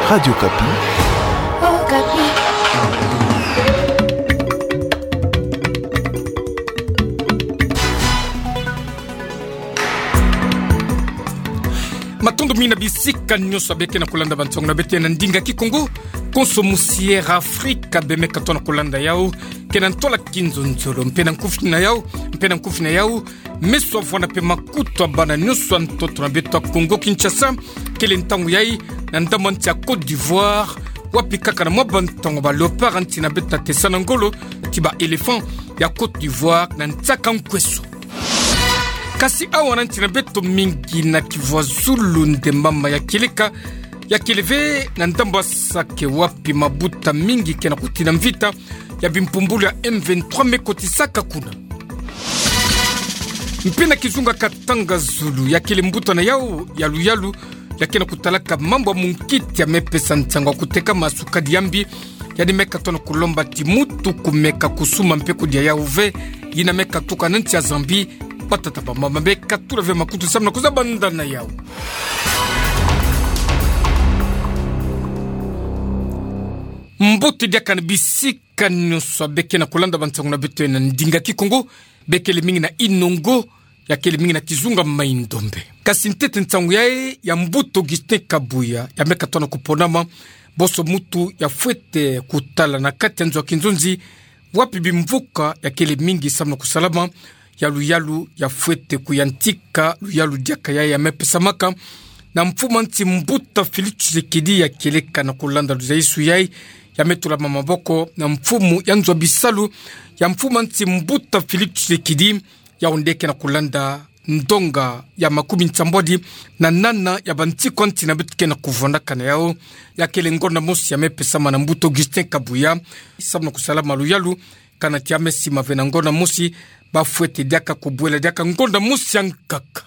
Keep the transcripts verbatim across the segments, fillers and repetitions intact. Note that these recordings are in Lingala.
Radio Kapi. Oh, Kapi. Matondo mina bisika nyoso abeke na kulanda bantongo na bete na ndinga kikongo konso musiera Afrika beme katona kulanda yao kena ntola kinzo nzolo mpena nkufi na yao mpena nkufi na yao meso vona pe makuto abana nyoso antoto na beta Kongo Kinshasa kele ntangu yai na ndamo ntia Côte d'Ivoire wapi kaka na mwa bantongo ba leopard anti na beta tesana ngolo tiba elephant ya Côte d'Ivoire na ntaka nkweso kasi awa nantina beto mingi na Kivu Zulu ndembamba ya kileka ya kileve na ndamba sake wapi mabuta mingi kena kutina mvita ya bimpumbulu ya M vingt-trois mekotisaka kuna mpena kizunga katanga Zulu ya kile mbuto na yao yalu yalu ya kena kutalaka mambo munkiti ya mepesa ntangwa kuteka masuka diambi ya di meka tono kulomba timutu kumeka kusuma mpeku dia ya uve yina meka tuka nanti ya Zambi patata pa mama beka tulave makutu samna kuzabanda na yao mbote dia kan bisika nyoso beke na kulanda bantangu na beto na ndinga kikongo beke le mingi na inongo ya kele mingi na kizunga maindombe kasi ntete ntangu yae ya mbuto Augustin Kabuya ya meka tono kuponama boso mutu ya fuete kutala na kati ya nzwa kinzonzi wapi bimvuka ya kele mingi samna kusalama ya luyalu ya fuete kuyantika luyalu diaka ya ya mepesamaka na mfuma nti mbuta Félix Tshisekedi ya keleka na kulanda luzaisu yai ya metula mamaboko na mfumu ya nzwa bisalu ya mfuma nti mbuta Félix Tshisekedi ya ondeke na kulanda ndonga ya makumi ntambodi na nana ya bantiko nti na bitike na kuvondaka na yao ya kele ngona mosi ya mepesama na mbuto Augustin Kabuya samna kusalama luyalu kana tiame sima vena ngona mosi ba fuete diaka kubwela diaka ngonda musi yankaka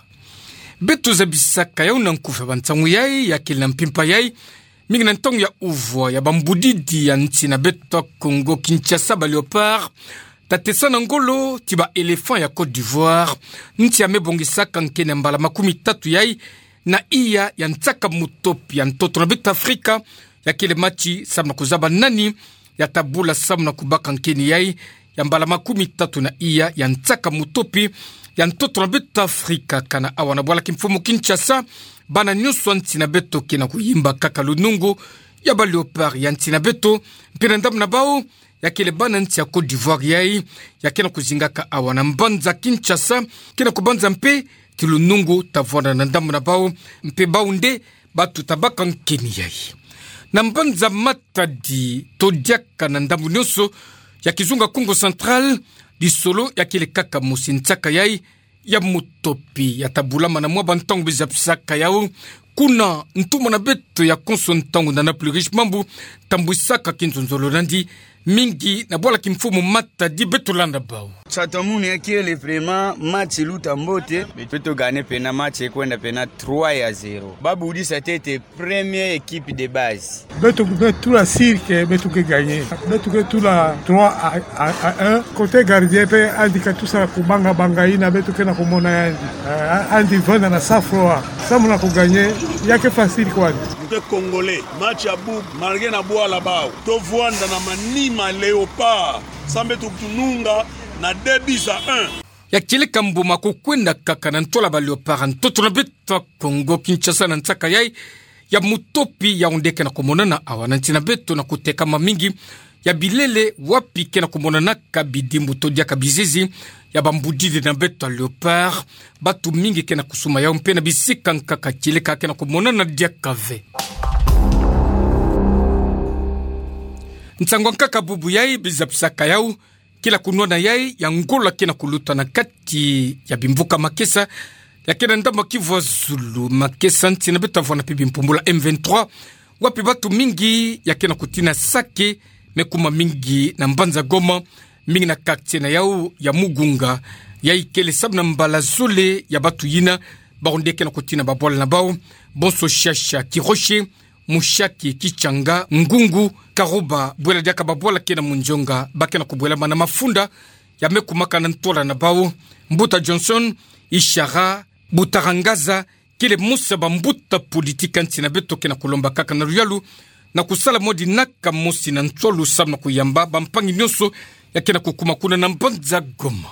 betu za bisaka ya unankufa bantangu yai ya kile na mpimpa yai mingi na ntongu ya uvwa ya bambudidi ya nti na beto Kongo Kinshasa ba leopard tatesana ngolo tiba elephant ya Côte d'Ivoire nti ya mebongisaka nkene mbala makumi tatu yai na iya ya ntaka mutopi ya ntoto na beto Afrika ya kile machi samna kuzaba nani ya tabula samna kubaka nkene yai ya mbala makumi tatu na iya ya ntaka mutopi ya ntoto na beto Afrika kana awa na bwala kimfumu Kinshasa bana nyuso ntina beto kena kuyimba kaka lunungu ya ba leopard ya ntina beto mpena ndamu na bao ya kele bana nti ya Côte d'Ivoire yai ya kena kuzingaka awa na mbanza Kinshasa kena kubanza mpe tilunungu tavona na ndamu na bao mpe baunde batu tabaka nkeni yai na mbanza matadi todiaka na ndamu nyoso ya kizunga Kongo Central di solo ya kile kaka musintaka yai ya mutopi ya tabulama na mwa bantangu bizapsaka yao kuna ntumo na beto ya konso ntangu na na plus riche mambu tambwisaka kinzonzolo nandi mingi na bwala kimfumu mata di beto landa bao Chatomuni ya kile vraiment match luta mbote beto gane pena match kwenda pena trois à zéro babu di ça était première équipe de base beto beto la cirque beto que gagner beto que tout la trois à un côté gardien pe andika tout ça kubanga banga ina beto que na komona yandi andi vanda na safroa samuna ko gagner yake facile quoi le congolais match à bout malgré na boa la bao to voanda na manima léopard sambe tukununga na deux buts à un ya kile kambuma kukwenda kaka na ntola ba leopard ntoto na beto Kongo Kinshasa na ntaka yai ya mutopi ya ondeke na kumonana awa na ntina beto na kuteka mamingi ya bilele wapi kena kumonana kabidimbu todia kabizizi ya bambudidi na beto leopard batu mingi kena kusuma ya mpena bisika nkaka kile kaka kena kumonana dia kave ntangwa nkaka bubu yai bizapsaka yau kila kunona yai ya ngola kena kuluta na kati ya bimvuka makesa ya kena ndamba Kivu Zulu makesa ntina beto avona pibi mpumbula M vingt-trois wapi batu mingi ya kena kutina sake mekuma mingi na mbanza Goma mingi na quartier na yao ya Mugunga ya ikele sabna mbala zole ya batu yina baondeke na kutina babola na bao bonso shasha kiroshe mushaki kichanga ngungu karuba bwela diaka babola kena munjonga bakena kubwela mana mafunda ya mekumaka na ntola na bao Mbuta Johnson Ishara Butarangaza kile musa bambuta politika ntina beto kena kulomba kaka na ruyalu na kusala modi naka mosi na ntolo sam na kuyamba bampangi nyonso yake na kukuma kuna na mbanza Goma.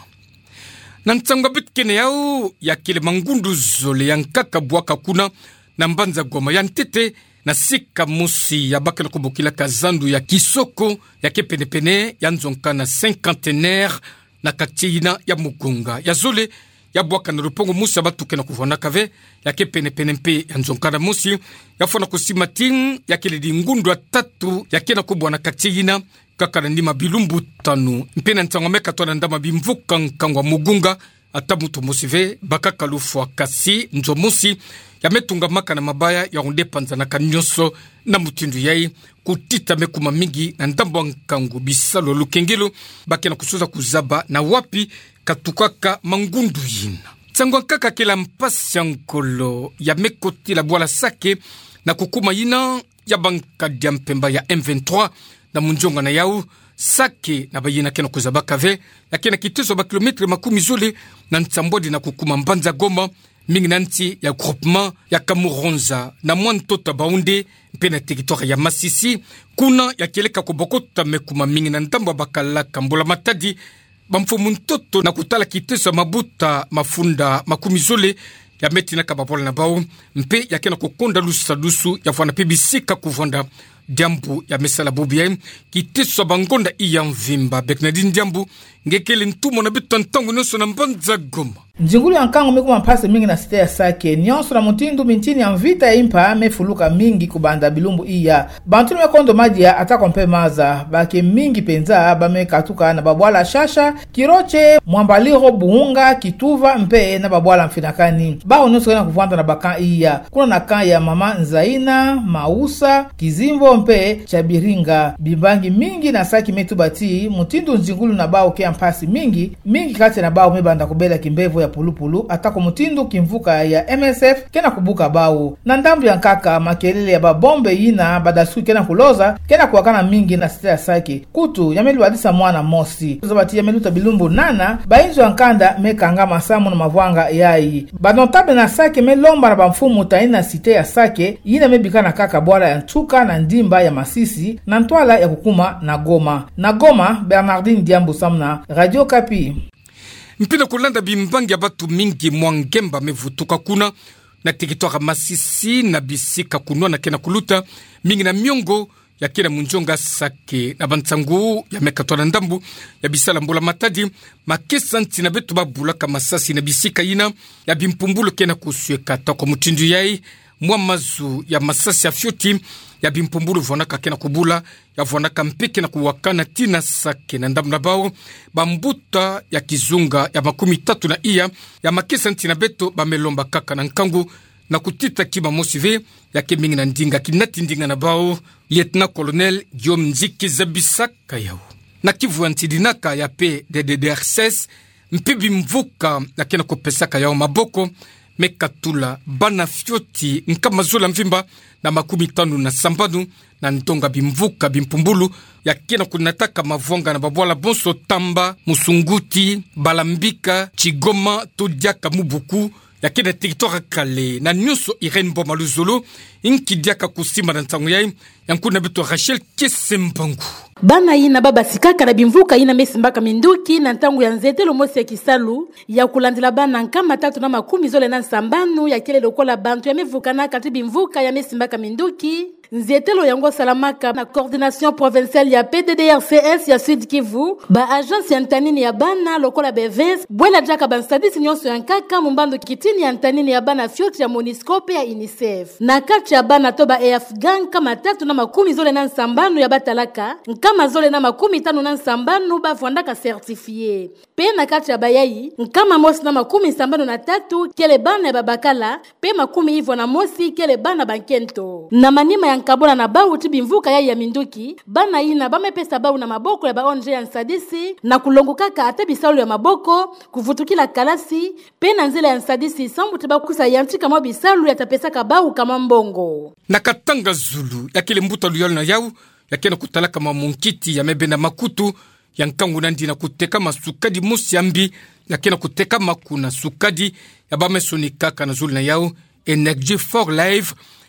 Na ntangwa bitkene yao yakile mangundu zole yankaka bwaka kuna na mbanza Goma yantete na sika mosi ya baka na kubukila kazandu ya kisoko yake penepene ya nzonka na cinquantenaire na katiina ya Mugunga ya zole ya bwaka na rupongo musa batuke na kuvona kave yake penepene mpe ya nzonka na mosi ya fona kusimatin yake lidi ngundu atatu yake na kubwa na katiina kaka na ndima bilumbu tanu mpena ntangomeka toa na ndama bimvuka nkangwa Mugunga ata mutu mosive baka kalufu wakasi nzo mosi ya metunga maka na mabaya ya onde panza na kanyoso na mutindu yai kutita mekuma mingi na ndambo nkangu bisalo lukengelo baki na kusuza kuzaba na wapi katukaka mangundu yina. Tsangwa kaka kela mpasi ya nkolo ya mekoti la bwala sake na kukuma yina ya banka dia mpemba ya M vingt-trois na munjonga na yau sake na bayina kena kuzaba kave ya kena kitezo ba kilometre makumi zole na ntambodi na kukuma mbanza Goma mingi nanti ya groupement ya Kamuronza na mwantoto baunde mpena territoire ya Masisi kuna ya keleka kubokota mekuma mingi na ntambo bakala kambola matadi bamfumu ntoto na kutala kiteso mabuta mafunda makumi zole ya meti na kababola na bao mpe ya kena kukonda lusadusu ya fwana pibisika kuvonda Diambu ya mesala bubia kiteso bangonda iya mvimba Beknadine Diambu ngekele ntumo na bitu ntangu nyoso na mbanza Goma. Njingulu ya nkango miku mapase mingi na site ya sake nyonso na mutindu mintini ya mvita ya impa mefuluka mingi kubanda bilumbu iya bantuni mekondo madia atako mpe maza bake mingi penza bame katuka na babwala shasha kiroche mwambaliro buunga kituva mpe na babwala mfinakani bao nyonso kena kuvanda na bakan iya kuna na kan ya mama Nzaina Mausa Kizimbo mpe Chabiringa bimbangi mingi na saki metubati mutindu njingulu na bao ke mpasi mingi mingi kati na bao mebanda kubela kimbevo ya pulupulu atako mutindu kimvuka ya M S F kena kubuka bao na ndambu ya nkaka makelele ya babombe yina badasui kena kuloza kena kuwakana mingi na site ya sake kutu ya melu wadisa mwana mosi zobati ya meluta bilumbu nana bainzo ya nkanda mekanga masamu na mavwanga yai badontabe na sake melomba na bamfumu taina site ya sake yina mebika na kaka bwala ya ntuka na ndimba ya Masisi na ntwala ya kukuma na Goma na Goma Bernardine Diambu Samna Radio Kapi. Mpina kulanda bimbangi ya batu mingi mwangemba mevutuka kuna na territoire Masisi na bisika kunwa na kena kuluta mingi na miongo ya kena munjonga sake na bantsangu ya mekatwa na ndambu ya bisala mbula matadi makesa nti na betu babula kamasasi na bisika yina ya bimpumbulo kena kusueka tako mutindu yai mwa mazu ya masasi ya fioti ya bimpumbulu vonaka kena kubula ya vonaka mpeke na kuwakana tina sake na ndamna bao bambuta ya kizunga ya makumi tatu na iya ya makesa ntina beto bamelomba kaka na nkangu na kutita kima mosive ya kemingi na ndinga kinati ndinga na bao lieutenant colonel Guillaume Nziki Zabisaka yao na kivu antidinaka ya P D D D R S mpibi mvuka ya kena kupesaka yao maboko mekatula bana fioti nkamazula mvimba na makumi tanu na sambanu na ntonga bimvuka bimpumbulu ya kena kunataka mavonga na babwala bonso tamba musunguti balambika chigoma todiaka mubuku ya kena territoire kale na nyuso Irene Bomaluzolo inkidiaka kusima na ntangu yai yankuna bito Rachel Kesembangu bana yina baba sikaka na bimvuka yina mesimbaka minduki na ntangu ya nzetelo mosi ya kisalu ya kulandila bana nkama tatu na makumi zole na nsambanu ya kele lokola bantu ya mevuka na kati bimvuka ya mesimbaka minduki nzetelo yango salamaka na coordination provinciale ya P D D R C S ya Sud Kivu ba agence ya ntanini ya bana lokola beves bwela jaka bansadisi nyonso ya nkaka mumbando kitini ya ntanini ya bana fioti ya Moniscope ya UNICEF na kati ya bana toba e Afghan kama tatu na makumi zole na nsambanu ya batalaka nkama zole na makumi tanu na nsambanu bavwandaka certifié pe na kati ya bayai nkama mosi na makumi nsambanu na tatu kele bana ya babakala pe makumi hivyo na mosi kele bana bankento na manima ya nkabona na bau tibimvuka ya ya minduki bana ina bamepesa bau na maboko ya baonje ya nsadisi na kulongo kaka ate bisaulu ya maboko kuvutukila kalasi pe na nzela ya nsadisi sambu tiba kusa yantika mwa bisaulu ya tapesa kabau kama mbongo na katanga Zulu ya kile mbuta luyalo na yau ya kena kutalaka mamunkiti ya mebenda makutu ya nkangu nandi na kuteka masukadi musi yambi ya kena kuteka makuna sukadi ya bamesonikaka na Zulu na yau Energy for Life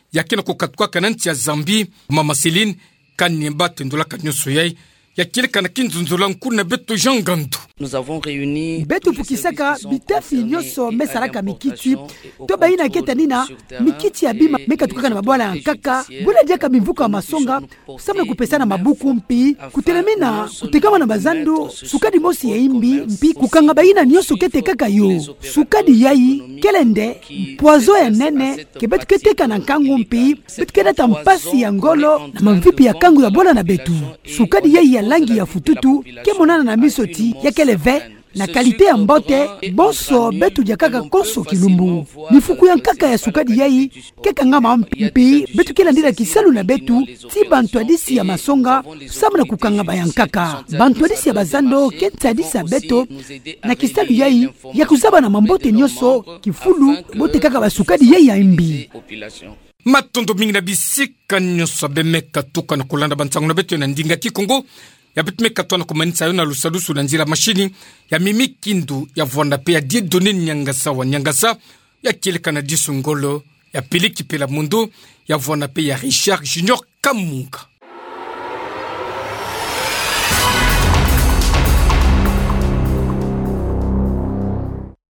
yakena kokatuka nanti ya Zambi mama Celine kanyemba tendola kanyoso yai yakile kana kinzunzola nkuna beto Jean Gandu. Nous avons réuni betu pukisaka bitefi nyoso mesalaka mikiti to baina keta nina mikiti ya bima meka tukaka na mabwala ya kaka bula diaka mivuka wa masonga samna kupesana mabuku mpi kutelemina kutekama na bazando sukadi mosi ya imbi mpi kukanga baina nyoso kete kaka yo sukadi yai kelende poazo ya nene kebetu keteka na kangu mpi betu kedata mpasi ya ngolo na mavipi ya kangu ya bola na betu sukadi yai ya langi ya fututu kemonana na misoti ya keleve na kalite ya mbote boso betu jakaka koso kilumbu mifuku ya nkaka ya sukadi yai keka ngama mpi betu kela ndira kisalu na betu ti bantu adisi ya masonga samna kukanga bayankaka bantu adisi ya bazando kenta adisi ya beto na kisalu yai ya kuzaba na mambote nyoso kifulu bote kaka basukadi yai ya imbi matondo mingi na bisika nyoso bemeka tuka na kulanda bantangu na betu na ndinga kikongo ya bitme katwana kumanisa yona lusalusu na njira mashini ya mimi kindu ya vwanda pe ya die doni nyangasa wa nyangasa ya kileka na disu ngolo ya piliki pela mundu ya vwanda pe ya Richard Junior Kamunga.